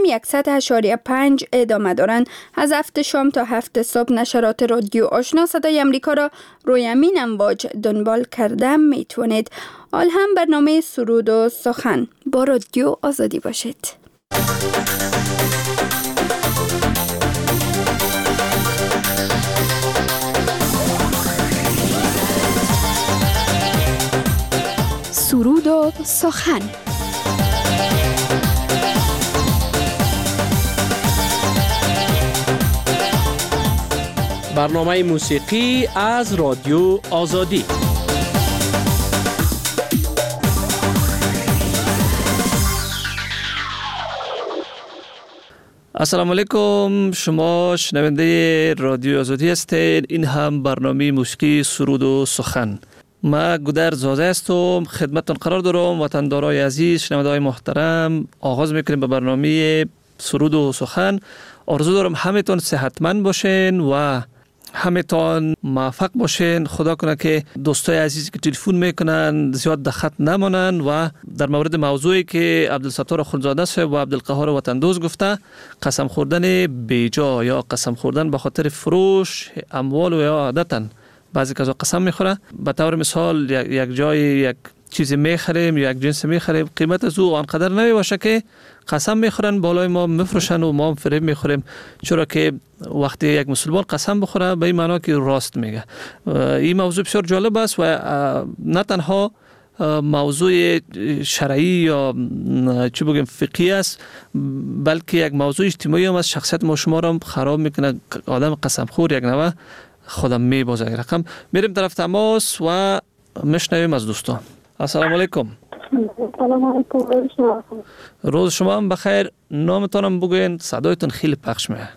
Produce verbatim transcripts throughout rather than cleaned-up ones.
صد و هشت و پنج ادامه دارند. از هفت شام تا هفت صبح نشرات رادیو آشنا صدای امریکا را روی امین امواج دنبال کرده میتونید. حال هم برنامه سرود و سخن. با رادیو آزادی باشید. سرود و سخن. برنامه موسیقی از رادیو آزادی. السلام علیکم، شما شنونده رادیو آزادی هستید. این هم برنامه موسیقی سرود و سخن. ما گودر زازه هستم، خدمتتون قرار دارم. وطندارای عزیز، شنونده‌های محترم، آغاز میکنیم به برنامه سرود و سخن. آرزو دارم همتون صحتمند باشین و همتون موفق باشین. خدا کنه که دوستای عزیزی که تلفن میکنن زیاد در خط نمانن و در مورد موضوعی که عبدالستار اخوندزاده صاحب و عبدالقهار وطندوز گفته، قسم خوردن بیجا یا قسم خوردن به خاطر فروش اموال و یا عادتاً بعضی کسا قسم میخوره. به طور مثال یک جای یک چیزی میخریم یا یک جنس میخریم، قیمت از او آنقدر نمی باشه که قسم میخورن بالای ما مفروشن و ما هم فریب میخوریم. چرا که وقتی یک مسلمان قسم بخوره به این معنا که راست میگه. این موضوع بسیار جالب است و نه تنها موضوع شرعی یا چی بگیم فقهی است، بلکه یک موضوع اجتماعی هم از شخصیت ما شما را خراب میکنه. آدم قسم خور یک نوع خودم میبازه. رقم میریم طرف تماس و مشنویم از دوستان. السلام علیکم. سلام علیکم. روز شما هم بخیر. نامتانم بگوین، صدایتون خیلی پخش میه.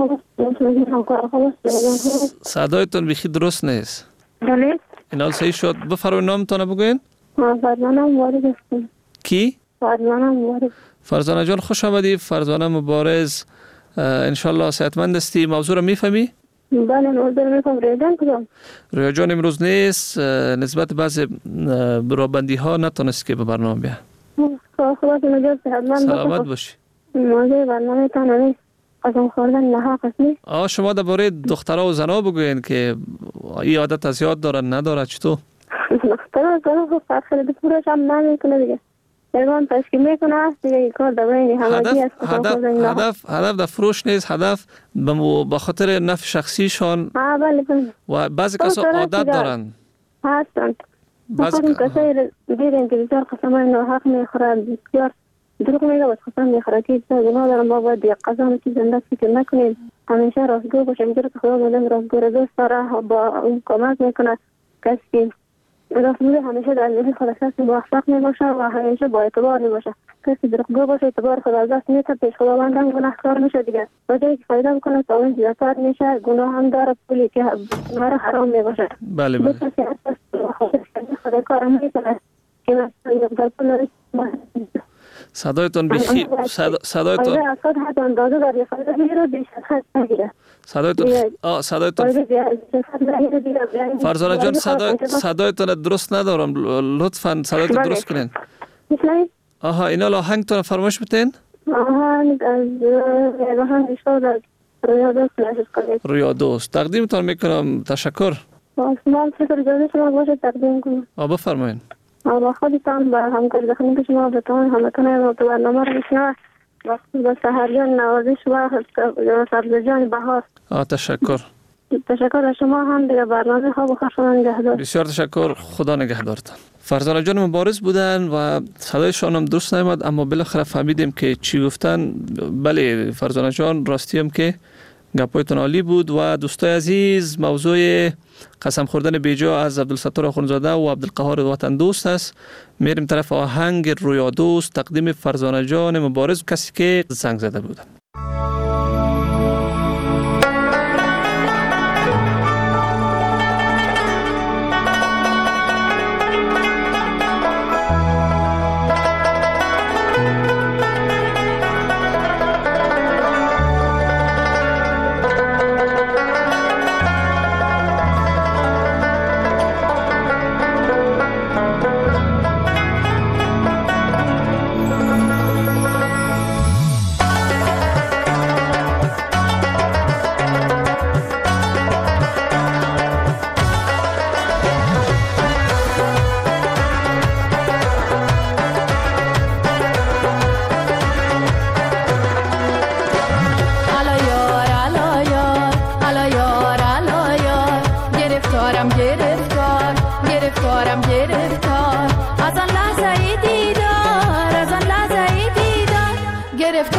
صدایتون بیخی درست نیست. بله. این حال صحیح شد. بفرمایید نامتان بگوین. فرزانه مبارز هستم. کی؟ فرزانه مبارز. فرزانه جان خوش آمدی. فرزانه مبارز، انشالله صحتمند هستی. موضوع رو میفهمی؟ بله موضوع رو میفهم. ریاجان کدام؟ ریاجان امروز نیست، نسبت بعض برابندی ها نتونست که به برنامه بیا. خدا که نجات صحتمند سلامت باشی. موضوع برنامه تان نیست قسم خوردن نحق است نیست. آه شما درباره دخترها و زنها بگوین که این عادت از یاد دارن نداره. چطور؟ دخترها و زنها خب فرق خیلی پورش هم نمیکنه دیگه. پیغام تشکیل میکنه است دیگه. این کار دوانی همگی است. هدف هدف هدف در فروش نیست، هدف به خاطر نفع شخصیشان. ها بله بله. و بعضی کسا عادت دارن هستند. بعضی کسایی دیدن که بسیار قسمای ناحق میخورن، بسیار دروغ میگه و قسم میخوره که گناه دارم. ما باید یک قسم که زنده فکر نکنیم، همیشه راستگو باشیم. میگه که خدا مولم راستگو را دوست داره، با اون کمک میکنه. کسی که راستگو همیشه در لیلی خدا کسی موفق میباشه و همیشه با اعتبار میباشه. کسی دروغگو باشه اعتبار خدا از دست میده، پیش خداوند هم گناهکار میشه دیگه. و جایی که فایده بکنه تا اون زیادتر میشه، گناه هم داره، پولی که برای حرام میباشه. بله بله. کسی از خدا کارم میکنه که مثلا در پول صدایتون بخیر. صدایتون صدایتون آه صدایتون فرزانه جان صدایتون درست ندارم، لطفاً صدایتون درست کنین. آها اینا آهنگتون فرمایش بتین. آهنگ از آهنگ شد رویا دوست رویا دوست تقدیمتون میکنم. تشکر. من فکر جوری شما باشه تقدیم کنم. آه بفرمایین. با خودتان با همکاری دخلی که شما بتوان همتون رو تو برنامه رو میشنوه وقتی با سحریان نوازش و سبزجان بهار. آه تشکر. تشکر از شما هم دیگه برنامه ها بخیر شما نگهدار. بسیار تشکر. خدا نگهدارتان. فرزانه جان مبارز بودن و صدایشان هم درست نمیاد، اما بالاخره فهمیدیم که چی گفتن. بله فرزانه جان راستی هم که گپایتون عالی بود. و دوستای عزیز، موضوع قسم خوردن بیجا از عبدالستار اخوندزاده و عبدالقهار وطندوست است. میریم طرف آهنگ رویا دوست تقدیم فرزانه جان مبارز، کسی که زنگ زده بودن.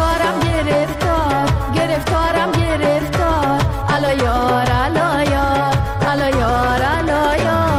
گرفتارم گرفتار گرفتارم گرفتار الا یار الا یار الا یار الا یار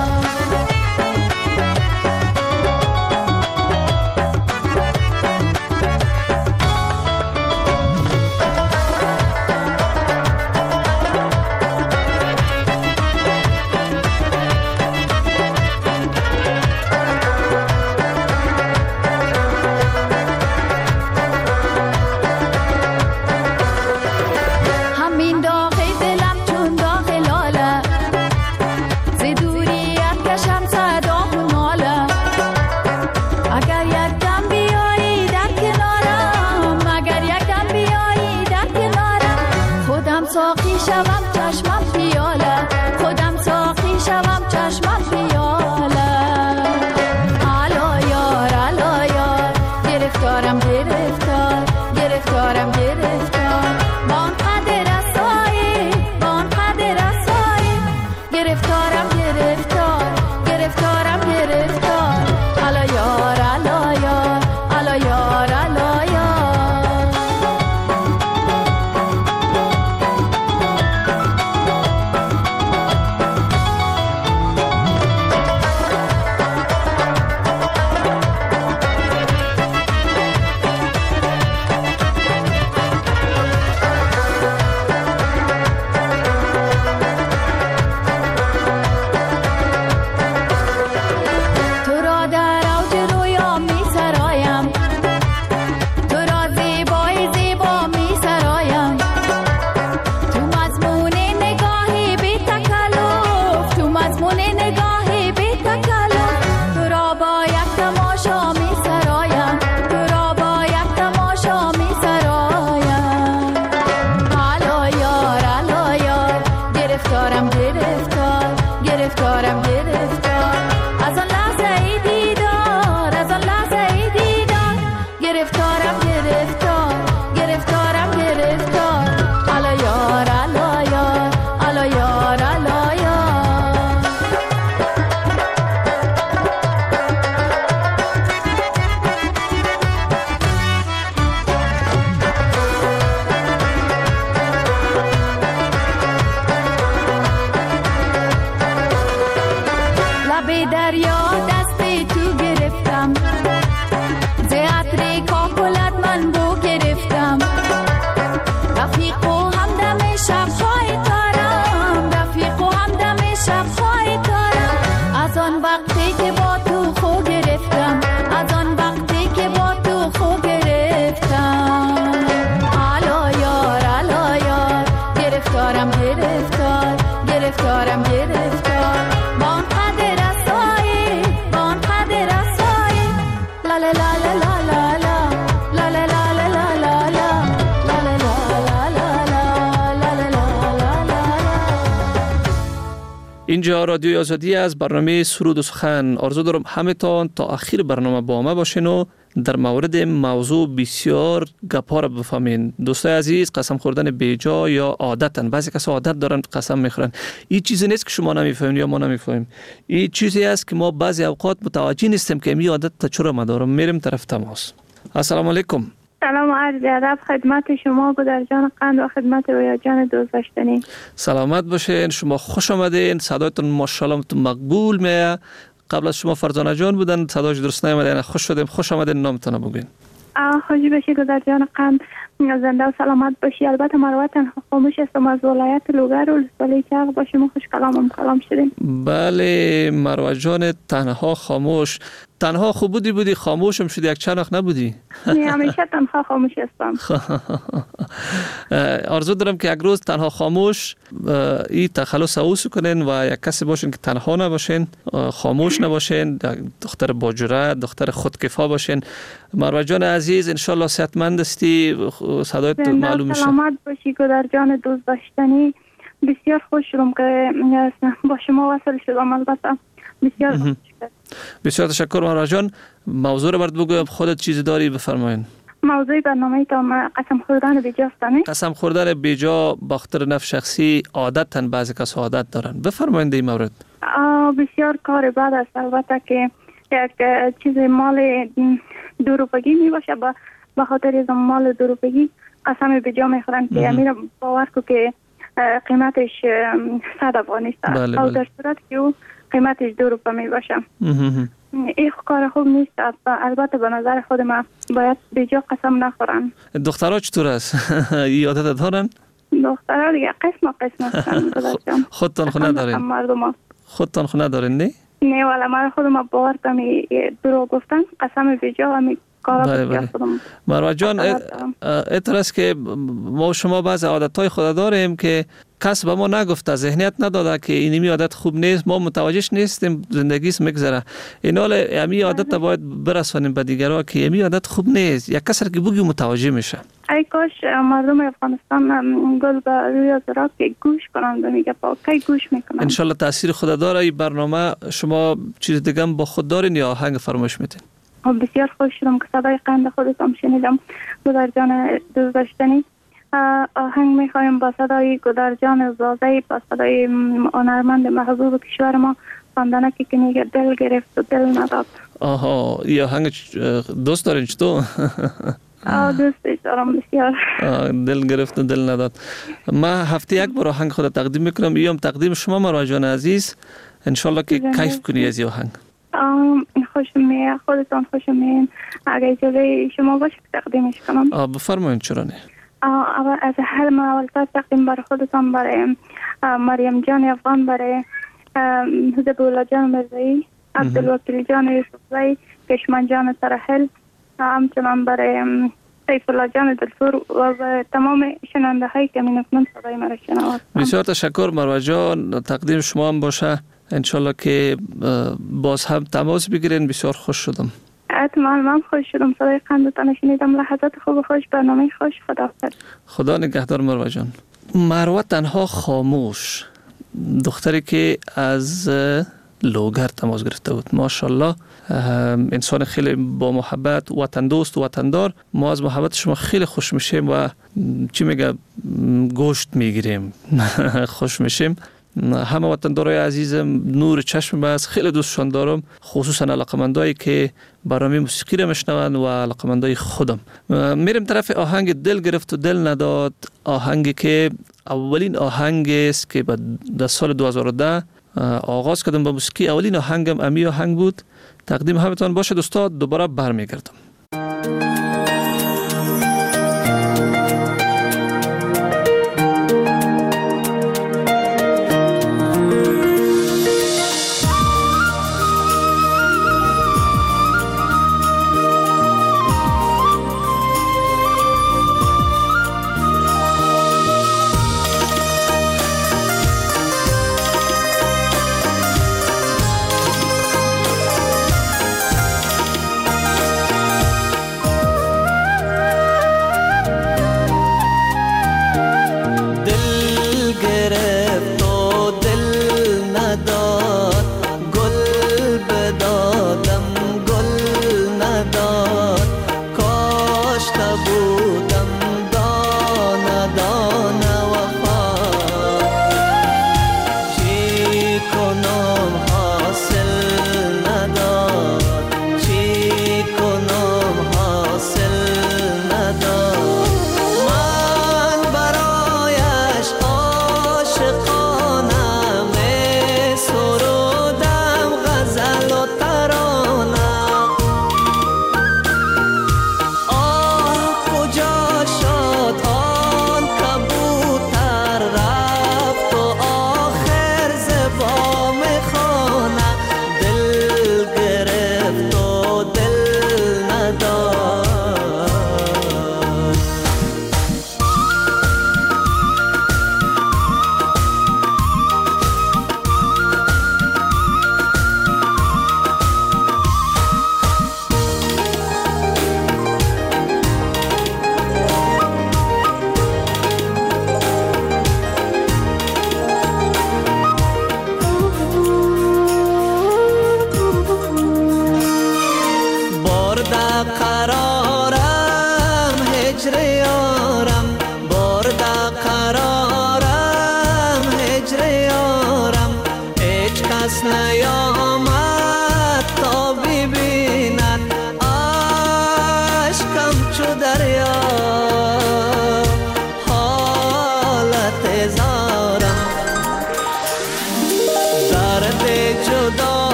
اینجا رادیوی آزادی از برنامه سرود و سخن. آرزو دارم همتان تا آخر برنامه با ما باشین و در مورد موضوع بسیار گپا را بفهمین. دوستای عزیز، قسم خوردن بیجا یا عادتن، بعضی کسا عادت دارن قسم میخورن. این چیزی نیست که شما نمیفهمین یا ما نمیفهمیم. این چیزی است که ما بعضی اوقات متوجه نیستیم که این عادت تا چرا ما دارم. میریم طرف تماس. السلام علیکم. سلام و عرض ادب خدمت شما گودر جان قند و خدمت رویا جان دوست داشتنی. سلامت باشین، شما خوش آمدین. صدایتون ماشاءالله مقبول میه. قبل از شما فرزانه جان بودن، صداش درست نیامد. خوش شدیم. خوش آمدین. نامتون بگین. خوش باشی گودر جان قند، زنده و سلامت باشی. البته مروتن خاموش هستم از ولایت لوگر و ولی چاق باشیم. خوش کلامم کلام شدیم. بله مروه جان، تنها خاموش. تنها خوب بودی بودی خاموشم شدی، یک چند وقت نبودی؟ نه همیشه تنها خاموش هستم. آرزو دارم که یک روز تنها خاموش این تخلص اوسو کنین و یک کسی باشین که تنها نباشین، خاموش نباشین، دختر با جرأت، دختر خودکفا باشین. مروه جان عزیز، انشالله صحتمند هستی، صدایت معلوم میشه. سلامت باشی گودر جان دوست داشتنی. بسیار خوش شدم که با شما وصل شدم. البته بسیار بسیار تشکر مروه جان. موضوع رو برات بگویم، خودت چیزی داری بفرمایین. موضوع برنامه تا قسم خوردن بیجا استنی. قسم خوردن بیجا با خاطر نفع شخصی عادتاً بعضی کس عادت دارن. بفرمایید این مورد. بسیار کار بد است. البته که یک چیز مال دو روپگی می باشه با به خاطر از مال دو روپیی قسم به جا میخورن که امیر باور کو که قیمتش صد افغانی است. بله او بله. در صورت که او قیمتش دو روپه می باشه. این کار خوب نیست. البته به نظر خود من باید به جا قسم نخورن. دخترها چطور است؟ یادت دارن؟ دخترها دیگه قسم قسم هستن. خودتان خونه دارین؟ خودتان خونه دارین نه؟ نه والا من خودم باور کنم دروغ گفتن قسم به جا همی کارا بسیار خودم. مروه جان اطور است که ما شما بعض عادتهای خود داریم که کس به ما نگفته، ذهنیت نداده که اینمی عادت خوب نیست، ما متوجهش نیستیم، زندگیش میگذره. این حال امی عادت باید برسونیم به دیگرها که امی عادت خوب نیست. یک کس که بگی متوجه میشه. ای کاش مردم افغانستان گل به روی زراعت که گوش کنند و میگه با کی گوش میکنند. ان شاء الله تاثیر خود داره این برنامه. شما چیز دیگه با خود دارین یا آهنگ فرمایش میتین؟ بسیار خوش شدم که صدای قند خودتان شنیدم. گودر جان دوست داشتنی آهنگ میخوایم با صدای گودر جان زازه‌ای، با صدای هنرمند محبوب کشور ما خواندنکی که میگه دل گرفت و دل نداد. آها این آهنگ دوست دارین چطور؟ آه دوستش دارم بسیار. دل گرفت و دل نداد. من هفته یک بار آهنگ خود تقدیم میکنم. ایام تقدیم شما مروه جان عزیز. انشالله که کیف کنی از این آهنگ. خوشم میاد، خودتان خوشم میاد. اگه اجازه شما باشه تقدیمش کنم. آه بفرمایید چرا نه. اول از هر من اول تقدیم برای خودتان، برای مریم جان افغان، برای زبولا جان مرزایی، عبدالوکیل جان یوسفزایی، کشمن جان ترحل، همچنان برای سیف الله جان دلفور و تمام شنونده هایی که من اکنون صدای مرا شنوند. بسیار تشکر مروه جان. تقدیم شما هم باشه. انشالله که باز هم تماس بگیرین. بسیار خوش شدم. حتما من خوش شدم. صدای قندتان شنیدم. لحظات خوب خوش، برنامه خوش. خدا حافظ. خدا نگهدار مروه جان. مروه تنها خاموش، دختری که از لوگر تماس گرفته بود. ماشاءالله انسان خیلی با محبت، وطن دوست و وطندار. ما از محبت شما خیلی خوش میشیم و چی میگه گوشت میگیریم. خوش میشیم. همه وطندارای عزیزم نور چشم بس خیلی دوستشان دارم، خصوصا علاقمندایی که برنامه موسیقی را میشنوند و علاقمندای خودم. میریم طرف آهنگ دل گرفت و دل نداد. آهنگی که اولین آهنگ است که در سال دو هزار و ده آغاز کردم با موسیقی. اولین آهنگم امی آهنگ بود. تقدیم همتان باشه دوستان. دوباره برمیگردم.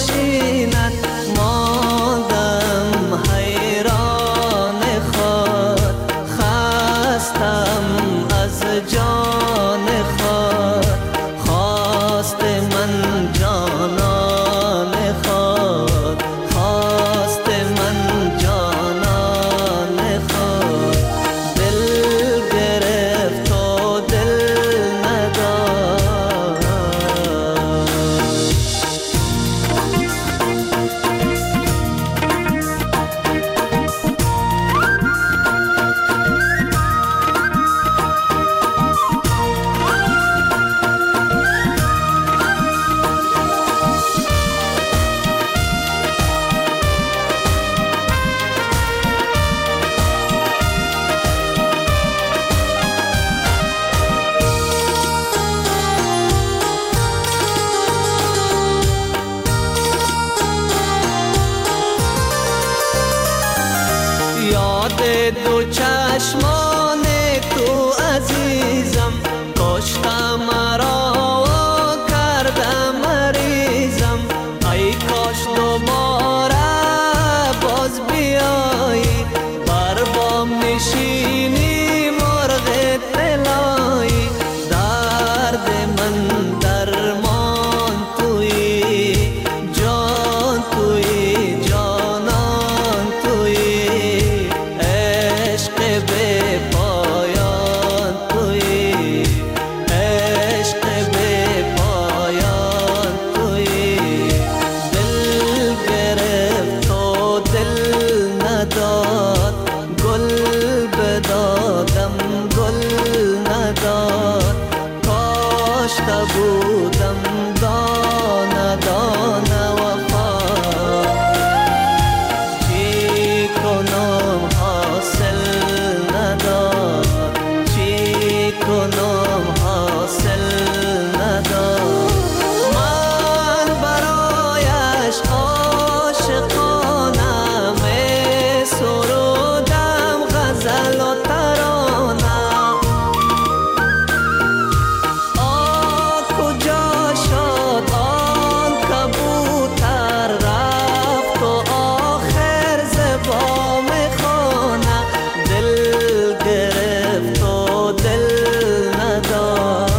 نشیند ماندم حیران خود خستم از جان خود خواست من جانان خود خواست من جانان خود دل گرفت و دل نداد یاد دو چشمان تو عزیزم کشتم مرا و کردم مریضم ای کاش دوباره باز بیایی بر بام نشینی مرغ طلایی درد من درمان تویی جان تویی جانان تویی عشق به پایان تویی عشق به پایان تویی دل گرفت و دل نداد گل بدادم گل نداد کاشته بودم دانه دانه وفا چی کنم حاصل نداد چی کنم حاصل نداد من برایش عاشقانه می سرودم غزل و ترانه آه کجا شد آن کبوتر رفت و آخر زبام خانه دل گرفت و دل نداد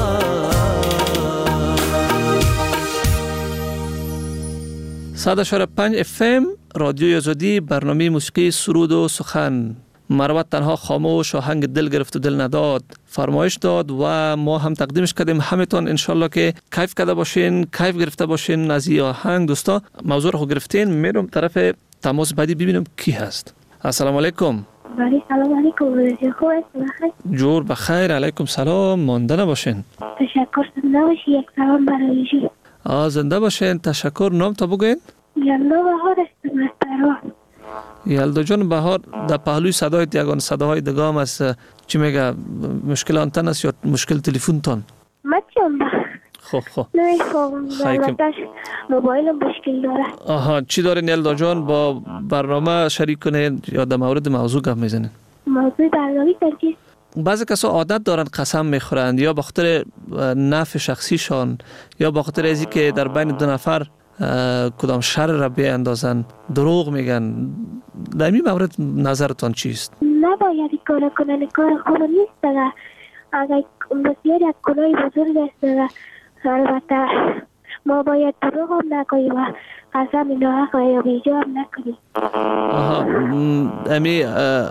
صد و چهار و پنج اف ام رادیو آزادی برنامه موسیقی سرود و سخن. مروت تنها خاموش آهنگ دل گرفت و دل نداد فرمایش داد و ما هم تقدیمش کردیم. همتون انشالله که کیف کرده باشین کیف گرفته باشین از این آهنگ. دوستا موضوع رو گرفتین میرم طرف تماس بعدی ببینم کی هست. السلام علیکم. ولی سلام علیکم خوب است جور بخیر. علیکم سلام. مانده نباشین. تشکر زنده باشی. یک سلام برای شما. آه زنده باشین. تشکر. نام تا بگوین. یلدا بهار است از پروان. یلدا جان بهار در پهلوی صدایت یگان صداهای دگام است. چی میگه مشکل آنتن است یا مشکل تلفن تان؟ مچم خب خب نمیفهمم البته موبایلم مشکل داره. آها چی دارین یلدا جان با برنامه شریک کنین یا در مورد موضوع گپ میزنین؟ موضوع برنامه ترکیز بعضی کسا عادت دارن قسم میخورند یا به خاطر نفع شخصیشان یا به خاطر ازی که در بین دو نفر کدام شر را بیاندازن دروغ میگن. در این مورد نظرتان چیست؟ نباید این کار کنن. کار خوب نیست. اگر بسیار یک گناه بزرگ است البته ما باید دروغ هم نکنیم و قسم ناحق یا بیجا هم نکنیم. آها امی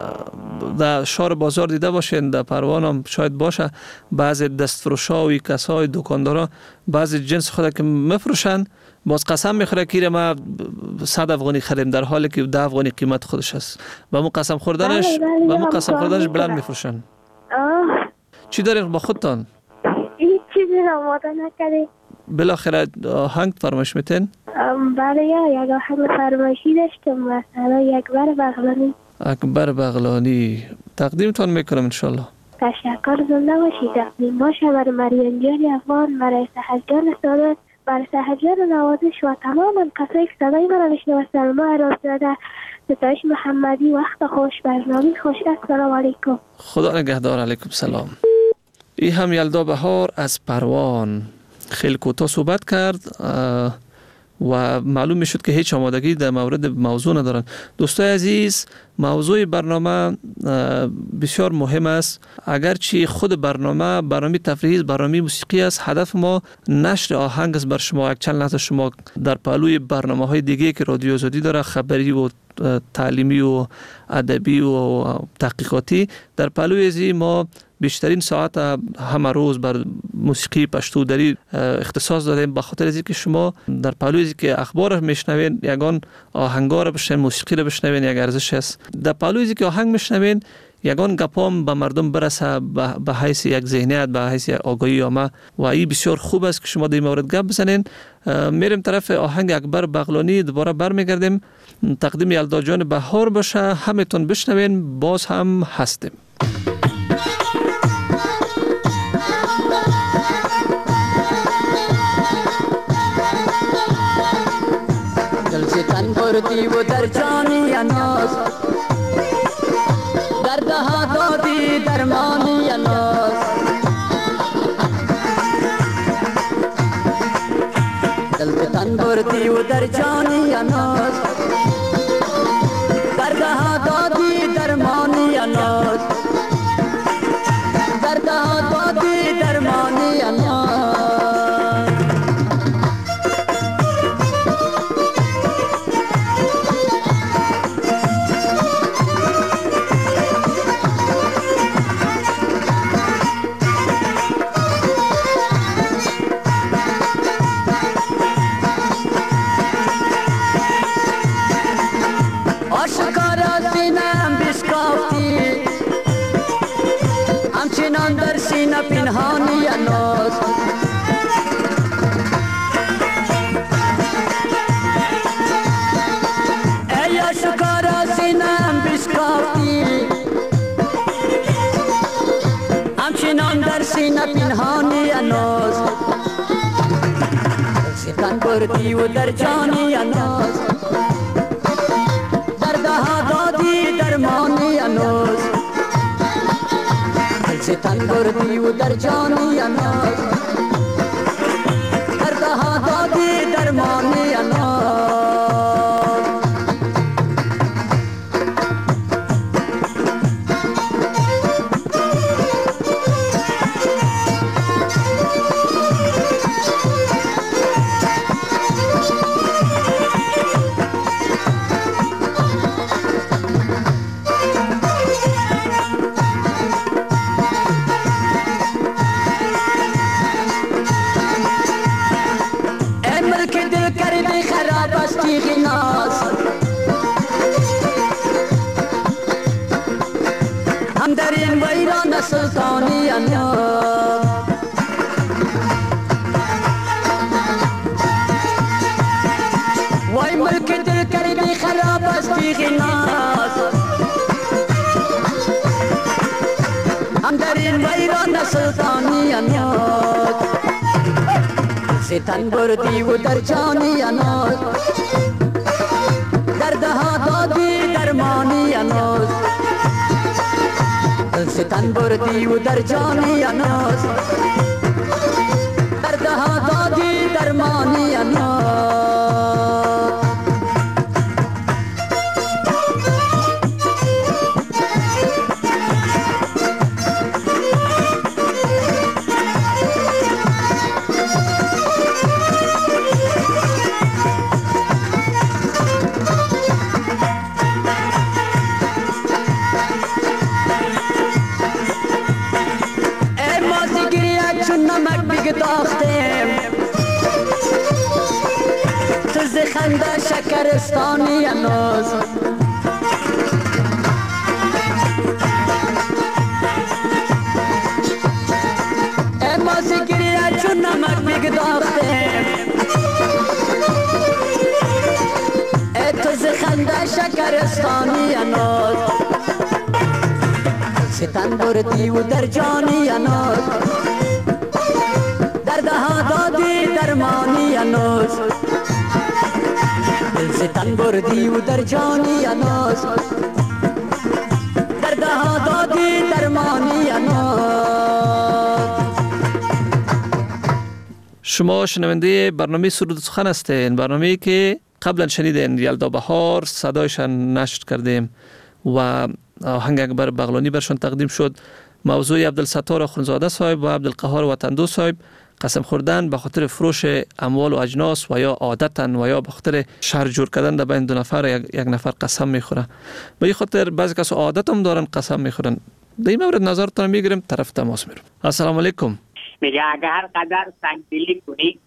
در شهر بازار دیده باشین در پروان هم شاید باشه بعضی دستفروشاوی کسای دکاندارا بعضی جنس خود که مفروشن باز قسم میخوره که ما صد افغانی خریم در حالی که ده افغانی قیمت خودش است. با مو قسم خوردنش با مو قسم خوردنش بلند میفروشن. چی دارین با خودتان؟ هیچ چیزی را آماده نکردیم. بالاخره آهنگ فرمایش میتین؟ بله یک آهنگ فرمایشی داشتم مثلا اکبر بغلانی. اکبر بغلانی تقدیمتان میکنم انشالله. تشکر. زنده باشید. تقدیم باشه برای مریم جان افغان برای سحر جان سادات برای سحر جان نوازش و تمام کسایی که صدای مرا میشنوند سلام عرض داده. ستایش محمدی. وقت خوش. برنامه خوش. السلام علیکم. خدا نگهدار. علیکم سلام. ای هم یلدا بهار از پروان خیلی کوتاه صحبت کرد. و معلوم می شد که هیچ آمادگی در مورد موضوع ندارن. دوستای عزیز، موضوع برنامه بسیار مهم است. اگرچه خود برنامه برنامه تفریحی، برنامه موسیقی است، هدف ما نشر آهنگ است بر شما. یک چند لحظه شما در پهلوی برنامه‌های دیگه که رادیو آزادی داره، خبری و تعلیمی و ادبی و تحقیقاتی، در پهلوی ازی ما بیشترین ساعت همه روز بر موسیقی پشتو دری اختصاص دادیم، به خاطر اینکه شما در پهلوی ازی که اخبار میشنوین، یگان آهنگا رو بشنوین، موسیقی رو بشنوین، یک ارزش است. در پهلوی ازی که آهنگ میشنوین، یگان گپام به مردم برسه به حیث یک ذهنیت، به حیث آگاهی عامه، و این بسیار خوب است که شما در این مورد گپ بزنین. میریم طرف آهنگ اکبر بغلانی، دوباره برمیگردیم. تقدیم یلدا جان بهار باشه، همتون بشنوین، باز هم هستیم. دل سے تن بردی و در جانی اناس، در دها دادی درمانی اناس. دل سے تن بردی و در جانی اناس، در دها دادی درمانی اناس، در دها دادی درمانی اناس. پنهانی اناس، ای آشکارا سینم بشکافتی، همچنان در سینه پنهانی اناس. ستن بردی و در جانی اناس، در دها دادی درمانی اناس. ستن بردی و در جانی اناس، در دها دادی درمانی اناس. هم در این ویران سلطانی اناس، وای ملک دل کردی خراب است بیغناس. هم در این ویران سلطانی اناس، ستن بردی و در جانی اناس، در دها دادی درمانی اناس. ستن بردی و در جانی اناس، در دها دادی درمانی اناس. خنده شکرستانی اناس، ای مازی گریه چون نمک بگداخته، ای تو ز خنده شکرستانی اناس. ستن بردی و در جانی اناس، در دها دادی درمانی اناس. ستن بردی و در جانی اناس، در دها دادی درمانی اناس. شما شنونده برنامه سرود و سخن هستین، برنامه‌ای که قبلا شنیدین یلدا بهار صدایشان نشر کردیم و آهنگ اکبر بغلانی برشان تقدیم شد. موضوع عبدالستار آخوندزاده صاحب و عبدالقهار وطندوست صاحب قسم خوردن به خاطر فروش اموال و اجناس و یا عادتا و یا به خاطر شر جور کردن در بین دو نفر یک, یک نفر قسم میخوره. به این خاطر بعضی کسا عادت هم دارن قسم میخورن. در این مورد نظرتون میگیریم، طرف تماس میرم. السلام علیکم. میگه اگر هر قدر سنگدلی کنی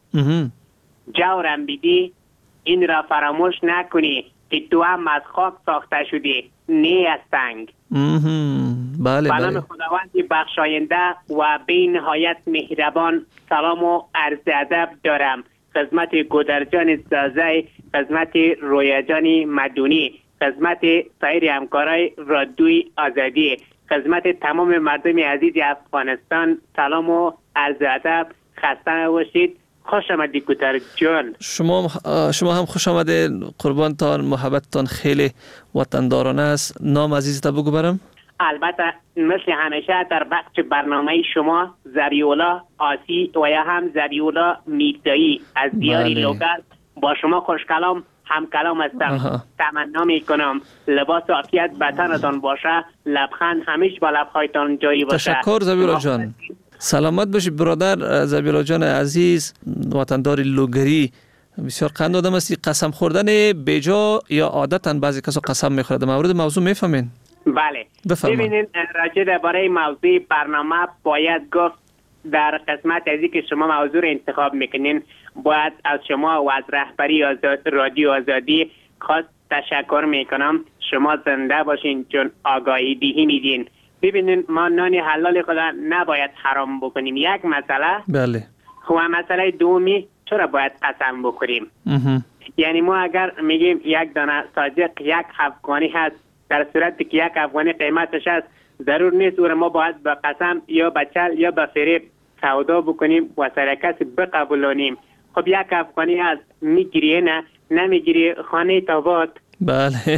جورم بیدی این را فراموش نکنی که تو هم از خاک ساخته شدی، نه از سنگ. بله به بله. نام خداوند بخشاینده و به نهایت مهربان سلام و عرض ادب دارم خدمت گودرجان سازی، خدمت رویاجان مدونی، خدمت سایر همکارای رادیوی آزادی، خدمت تمام مردم عزیز افغانستان سلام و عرض ادب. خسته نباشید. خوش آمدید کوتر جان. شما شما هم خوش آمدید. قربانتان، محبتتان خیلی وطندارانه است. نام عزیزت بگو برم. البته مثل همیشه در بخش برنامه شما زبیولا آسی و یا هم زبیولا میرزایی از دیار بله. لوگر با شما خوش کلام هم کلام هستم. تمنا می کنم لباس عافیت به تنتان باشه، لبخند همیشه با لبهایتان جاری باشه. تشکر زبیولا جان. سلامت باشی برادر. زبیولا جان عزیز وطندار لوگری، بسیار قند آدم هستی. قسم خوردن بیجا یا عادتا بعضی کسا قسم میخورد، در مورد موضوع میفهمین؟ بله. ببینید راجع درباره موضوع برنامه باید گفت در قسمت ازی که شما موضوع رو انتخاب میکنین باید از شما و از رهبری آزاد رادیو آزادی خاص تشکر میکنم. شما زنده باشین چون آگاهی دهی میدین. ببینین ما نان حلال خدا نباید حرام بکنیم، یک مسئله. بله. و مسئله دومی چرا باید قسم بخوریم؟ یعنی ما اگر میگیم یک دانه صادق یک افغانی هست، در صورتی که یک افغانی قیمتش هست، ضرور نیست او را ما باید به قسم یا به چل یا به فریب سودا بکنیم و سر کسی بقبولانیم. خب یک افغانی هست میگیری نه نمیگیری خانه تابات. بله.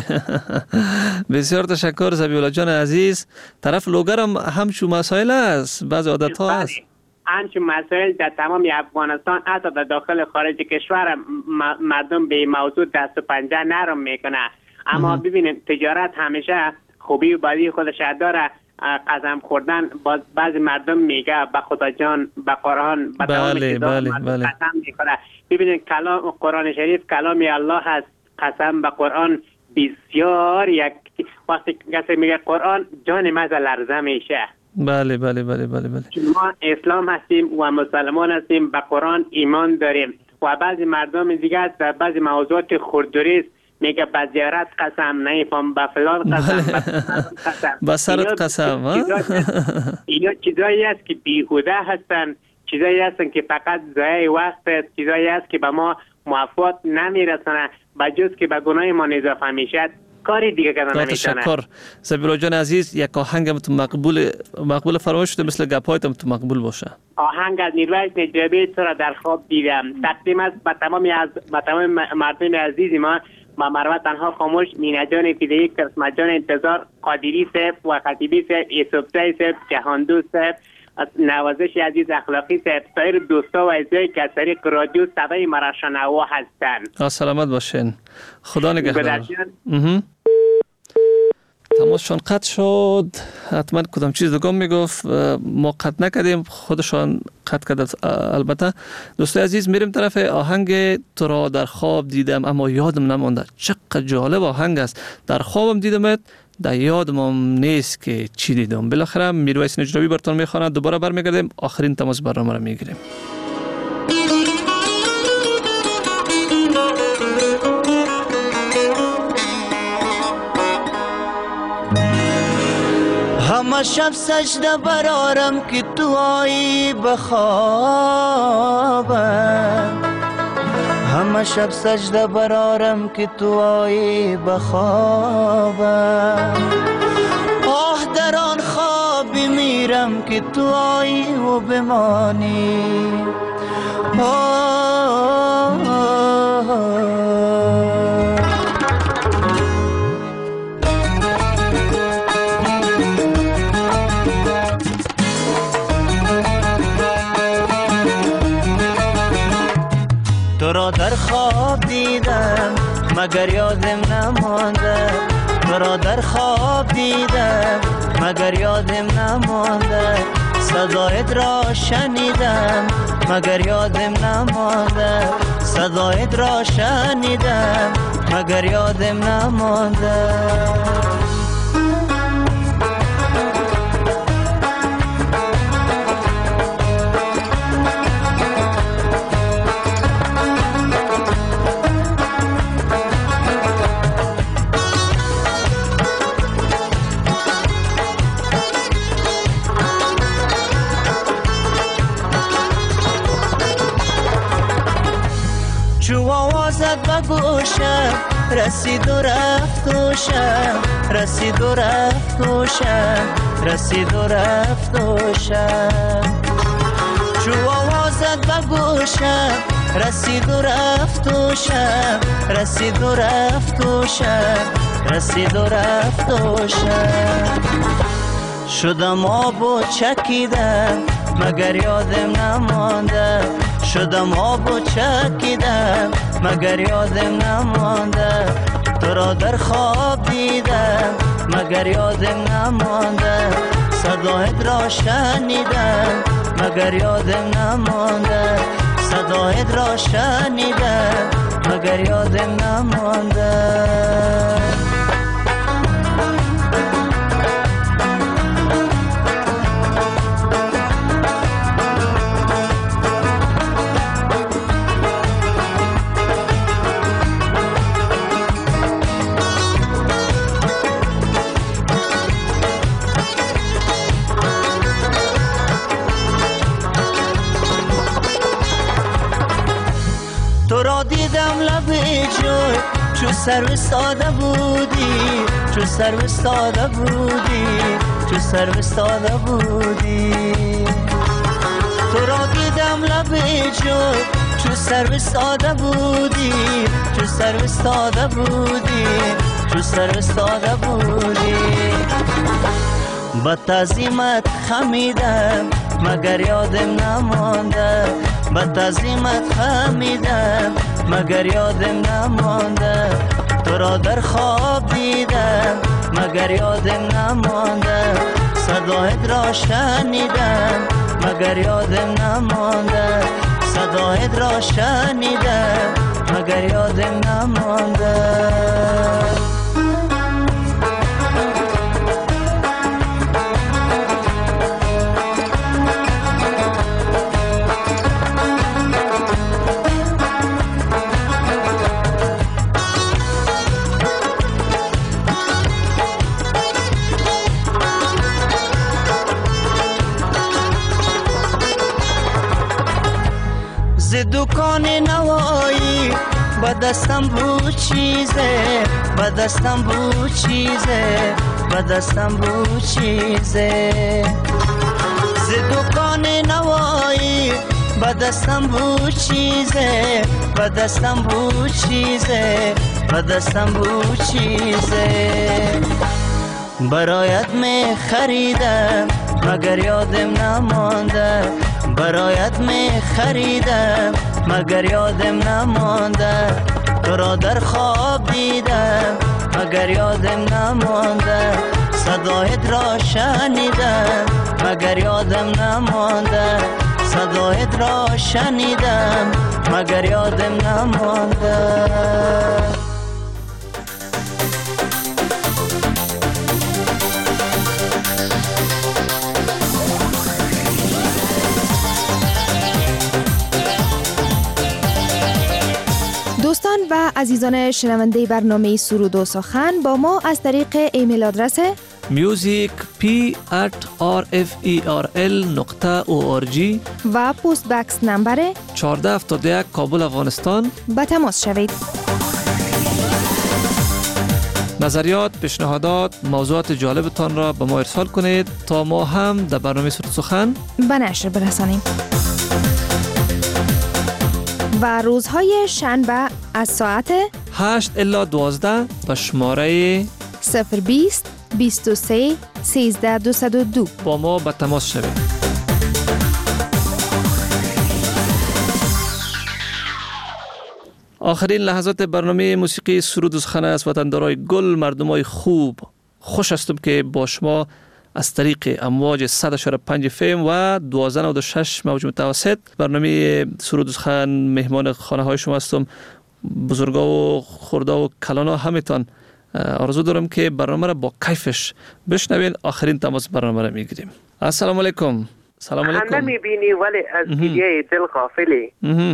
بسیار تشکر زبیولا جان عزیز. طرف لوگر هم همچون مسائل است، بعض عادت ها هست همچون مسائل در تمام افغانستان، حتی در داخل خارج کشور مردم به موضوع دست و پنجه نرم میکنه. اما ببینید تجارت همیشه خوبی و بدی خودش داره. قسم خوردن بعضی مردم میگه به خدا جان، به قرآن، به تمام بله بله بله. قسم میخوره. ببینید کلام قرآن شریف کلام الله هست. قسم به قرآن بسیار یک وقتی کسی میگه قرآن جان مزه لرزه میشه. بله بله بله بله بله. ما اسلام هستیم و مسلمان هستیم، به قرآن ایمان داریم و بعضی مردم دیگه در بعضی موضوعات خوردوریست میگه به زیارت قسم، نیفهم به فلان قسم، قسم. به سرت قسم. اینا چیزایی است که بیهوده هستن، چیزایی هستن که فقط ضایع وقت است، چیزایی است که به ما موفق نمیرسونه، بجز که به گناه ما اضافه میشد کاری دیگه کردن نمیتونه. تشکر زبیولا جان عزیز. یک آهنگ تو مقبول مقبول فرمایش شده، مثل گپایتم تو مقبول باشه. آهنگ از نیروی نجابی تو را در خواب دیدم تقدیم است به تمام از به تمام مردم عزیز ما. ما مروا تنها خاموش، مینا جان فیدایی، قسمت جان انتظار، قادری صاحب و خطیبی صاحب، یوسف صاحب، جهاندوست صاحب، نوازش عزیز اخلاقی صاحب، سایر دوستا و عزیزایی که از طریق رادیو صدای مرا شنوا هستند. سلامت باشین. خدا نگهدار. تماسشان قطع شد. حتما کدام چیز دیگه میگفت، ما قطع نکردیم، خودشان قطع کرد. البته دوستای عزیز میریم طرف آهنگ تو را در خواب دیدم اما یادم نمانده. چقدر جالب آهنگ است. در خوابم دیدمت، در یادم نیست که چی دیدم. بالاخره میرویس نجرابی براتون میخواند. دوباره برمیگردیم، آخرین تماس برنامه را میگیریم. همه شب سجده برارم که تو آیی بخوابم، همه شب سجده برارم که تو آیی بخوابم. آه در آن خوابی میرم که تو آیی و بمانی. آه, آه, آه مگر یادم نمانده، تو را در خواب دیدم مگر یادم نمانده، صدایت را شنیدم مگر یادم نمانده، صدایت را شنیدم مگر یادم نمانده. چو آوازت به گوشم رسید و رفت و شم، رسید و رفت و شم، رسید و رفت و شم. چو آوازت به گوشم رسید و رفت و شم، رسید و رفت و شم، رسید و رفت و شم. شدم آب و چکیدم مگر یادم نمانده، شدم آب و چکیدم مگر یادم نمانده، تو را در خواب دیدم مگر یادم نمانده، صدایت را شنیدم مگر یادم نمانده، صدایت را شنیدم مگر یادم نمانده. تو را دیدم لب جوی چو سرو ساده بودی، چو سرو ساده بودی، چو سرو ساده بودی. تو را دیدم لب جوی چو سرو ساده بودی، چو سرو ساده بودی، چو سرو ساده بودی. با تعظیمت خمیدم مگر یادم نمانده، با تعظیمت خمیدم مگر یادم نمانده، تو را در خواب دیدم مگر یادم نمانده، صدایت را شنیدم مگر یادم نمانده، صدایت را شنیدم مگر یادم نمانده. ز دکان نوایی با دستم بود چیزه، با دستم بود چیزه، با دستم بود چیزه. ز دکان نوایی با دستم بود چیزه، با دستم بود چیزه، با دستم بود چیزه. برایت می خریدم مگر یادم نمانده، برایت می خریدم مگر یادم نمانده، تو را در خواب دیدم مگر یادم نمانده، صدایت را شنیدم مگر یادم نمانده، صدایت را شنیدم مگر یادم نمانده. دوستان و عزیزان شنونده برنامه سرود و سخن با ما از طریق ایمیل آدرس music p at r f e r l نقطه او آر جی و پست بکس نمبر چهارده هفتاد و یک کابل افغانستان به تماس شوید. نظریات، پیشنهادات، موضوعات جالبتان را به ما ارسال کنید تا ما هم در برنامه سرود سخن به نشر برسانیم. و روزهای شنبه از ساعت هشت الی دوازده به شماره صفر بیست بیست و سه سیزده دویست و دو با ما به تماس شوید. آخرین لحظات برنامه موسیقی سرود و سخن است. وطندارای گل، مردمای خوب، خوش هستم که با شما از طریق امواج صد و پنج اف ام و دوازده و نود و شش موج متوسط برنامه سرود و سخن مهمان خانه های شما هستم. بزرگا و خردا و کلانا همتان آرزو دارم که برنامه را با کیفش بشنوین. آخرین تماس برنامه را میگیریم. السلام علیکم. سلام علیکم. خنده میبینی ولی از گریه دل غافلی.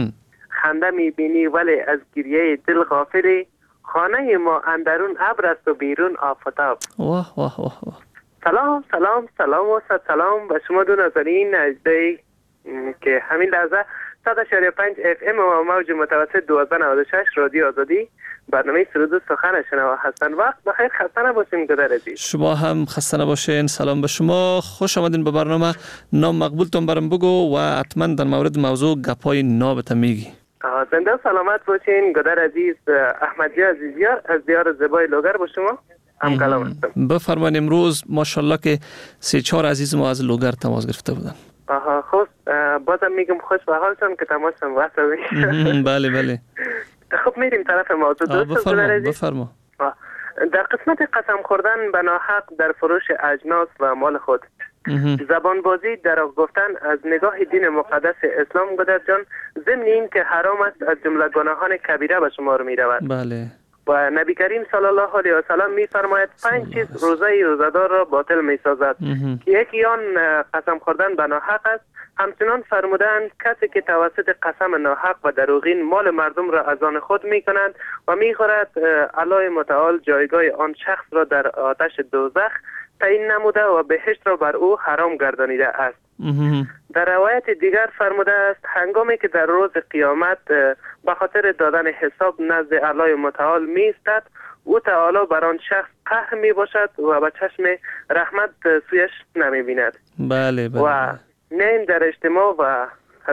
خنده میبینی ولی از گریه دل غافلی. خانه ما اندرون ابر است و بیرون آفتاب. واه واه واه واه. سلام سلام سلام و صد سلام به شما دو ناظرین اجدایی که همین لحظه صد و پنج اف ام و موج متوسط دوازده و نود و شش رادیو آزادی برنامه سرود و سخن شنوا هستن. وقت بخیر، خسته نباشین گدر عزیز. شما هم خسته نباشین. سلام به شما، خوش آمدین به برنامه. نام مقبولتون برام بگو و حتما در مورد موضوع گپای نابت میگی. زنده و سلامت باشین گدر عزیز. احمدی عزیزیار از دیار زیبای لوگر با شما هم کلام هستم. بفرمایید. امروز ماشاءالله که سه چهار عزیز ما از لوگر تماس گرفته بودن. آها خوب، بازم میگم خوش به حالتون که تماسم واسه. بله بله. خب میریم طرف موضوع. دوست بفرما بفرما. در قسمت قسم خوردن به ناحق در فروش اجناس و مال خود، زبان بازی در گفتن از نگاه دین مقدس اسلام گدر جان، ضمن این که حرام است از جمله گناهان کبیره به شمار می رود. بله. و نبی کریم صلی الله علیه و سلم می فرماید پنج چیز روزه روزدار را باطل می سازد که یکی آن قسم خوردن به ناحق است. همچنان فرمودند کسی که توسط قسم ناحق و دروغین مال مردم را از آن خود می کند و می خورد، الله متعال جایگاه آن شخص را در آتش دوزخ تعیین نموده و بهشت را بر او حرام گردانیده است. در روایت دیگر فرموده است هنگامی که در روز قیامت به خاطر دادن حساب نزد الله متعال می ایستد، او تعالی بر آن شخص قهر می باشد و به چشم رحمت سویش نمی بیند. بله بله. و نه در اجتماع و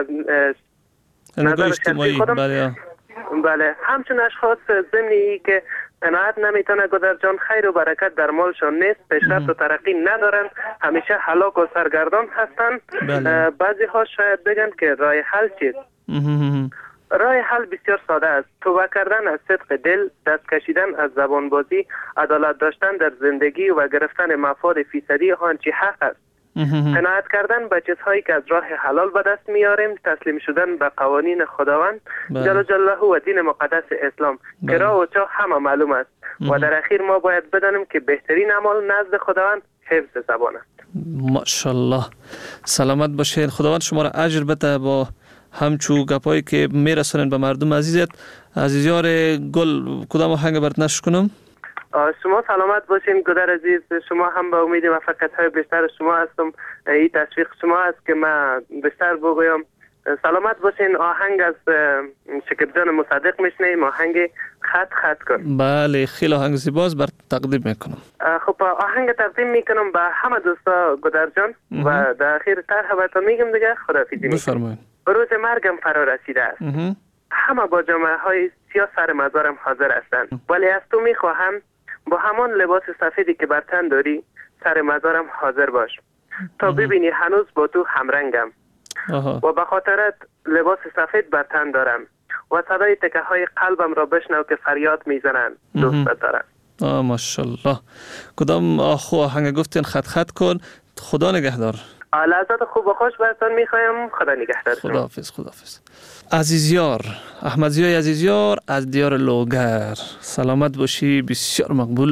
نظر اجتماعی خودم بله. بله همچون اشخاص ضمنی که قناعت نمیتونه گذر جان، خیر و برکت در مالشان نیست، پیشرفت و ترقی ندارن، همیشه هلاک و سرگردان هستن. بله. بعضی ها شاید بگن که راه حل چیست؟ راه حل بسیار ساده است. توبه کردن از صدق دل، دست کشیدن از زبان بازی، عدالت داشتن در زندگی و گرفتن مفاد فیصدی آنچه حق است. قناعت کردن به چیزهایی که از راه حلال به دست میاریم، تسلیم شدن به قوانین خداوند جل جلاله و دین مقدس اسلام که راه و چاه همه معلوم است. و در اخیر ما باید بدانیم که بهترین اعمال نزد خداوند حفظ زبان است. ماشاءالله. سلامت باشین. خداوند شما را اجر بده با همچو گپایی که میرسونن به مردم عزیزت. عزیزیار گل، کدام آهنگ برات نشر کنم؟ شما سلامت باشین گدر عزیز. شما هم به امید موفقیت های بیشتر شما هستم. این تشویق شما است که من بیشتر بگویم. سلامت باشین. آهنگ از شکیب جان مصدق میشنیم، آهنگ خط خط کن. بله خیلی آهنگ زیباست، بر تقدیم میکنم. خب آهنگ تقدیم میکنم به همه دوستا گدر جان و در اخیر طرح براتون میگم دیگه. خداحافظی میکنم. بفرمایید. روز مرگم فرا رسیده است. همه با جامعه های سیاه سر مزارم حاضر هستند، ولی از تو میخواهم با همان لباس سفیدی که بر تن داری سر مزارم حاضر باش تا ببینی هنوز با تو همرنگم. و به خاطرت لباس سفید بر تن دارم و صدای تکه های قلبم را بشنو که فریاد میزنن دوست دارم. آه ماشاءالله. کدام آخو آهنگ گفتین؟ خط خط کن. خدا نگهدار. لحظات خوب و خوش براتون میخوایم. خدا نگهدار. خداحافظ. خداحافظ. عزیزیار، احمدزیای عزیزیار از دیار لوگر، سلامت باشی. بسیار مقبول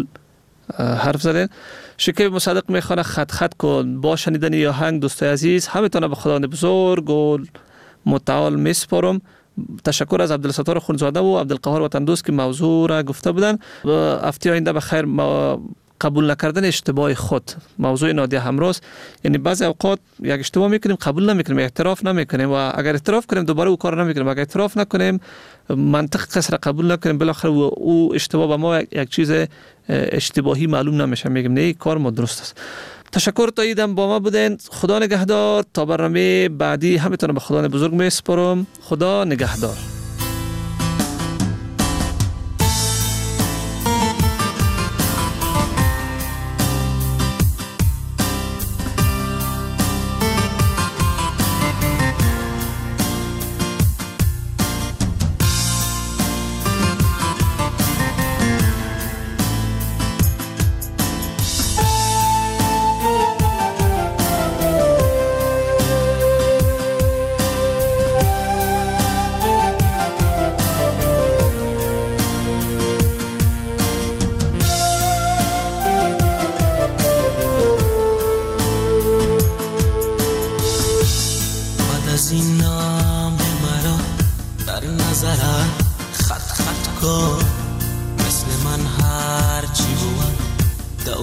حرف زدین. شکیب مصدق میخوانه خط خط کن. با شنیدن این آهنگ دوستای عزیز همتون به خداوند بزرگ و متعال میسپارم. تشکر از عبدالستار خونزاده و عبدالقهار وطندوست که موضوع را گفته بودن. هفته آینده بخیر. ما قبول نکردن اشتباه خود موضوع نادیه همراست. یعنی بعضی اوقات یک اشتباه میکنیم، قبول نمیکنیم، اعتراف نمیکنیم و اگر اعتراف کنیم دوباره او کار نمیکنیم. اگر اعتراف نکنیم، منطق کس را قبول نکنیم، بالاخره او اشتباه به ما یک چیز اشتباهی معلوم نمیشه، میگیم نه کار ما درست است. تشکر تا ایدم با ما بودین. خدا نگهدار. تا برنامه بعدی همتون به خدا بزرگ میسپارم. خدا نگهدار.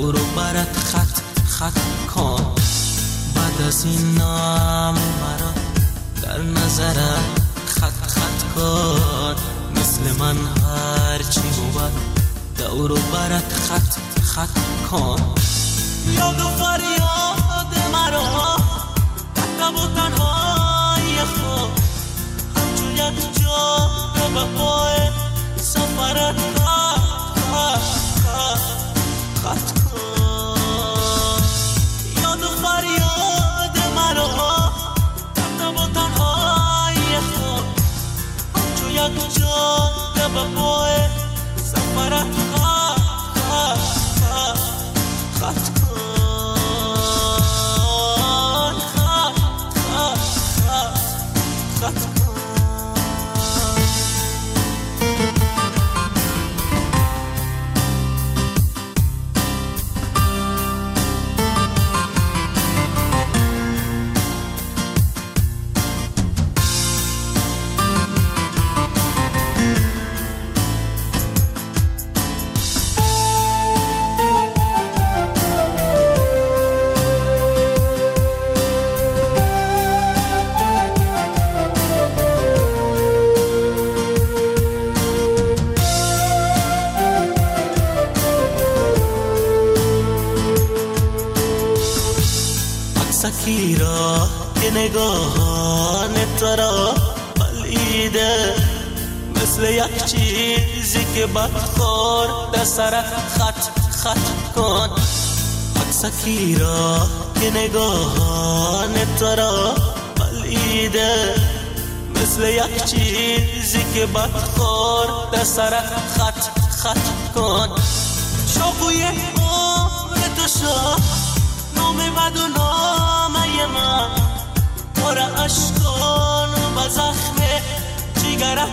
دور و برت خط خط کن. بعد از این نام مرا در نظرم خط خط کن. مثل من هرچی بود دور و برت خط خط کن. یاد و فریاد مرا تب و تنهای خود همچون یک جا به پای سفرت خط کن. یاد و فریاد مرا تب و تنهای خود همچون یک جا به پای سفرت خط کن. سکی را که نگاهان تو را بلیده مثل یک چیزی که بدخور در سرت خط خط کن. سکی را که نگاهان تو را بلیده مثل یک چیزی که بدخور در سرت خط خط کن. شاقوی عمر تو شا نام بد و نامه من پر اشکان و بزخم جگرت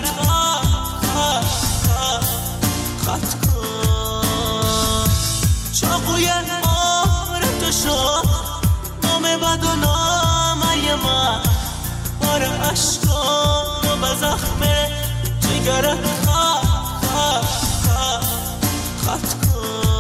خط کن. چاقوی عمر تو شد نام بد و نامه من پر اشکان و بزخم جگرت خط کن.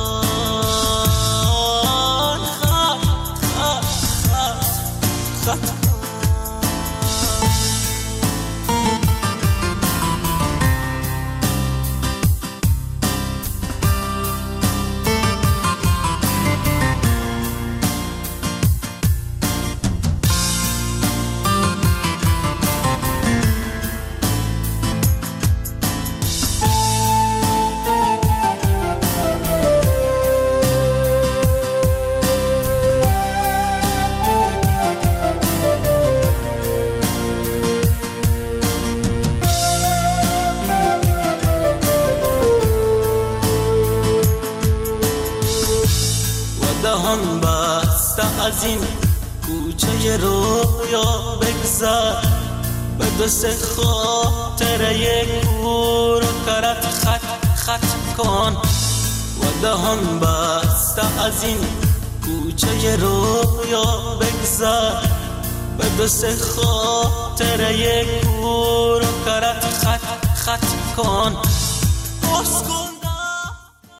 دهان بسته از این کوچه رویا بگذر به دست خاطر یک کور و کرت خط خط کن. و دهان بسته از این کوچه رویا بگذر به دست خاطر یک کور و کرت خط خط کن. باز کن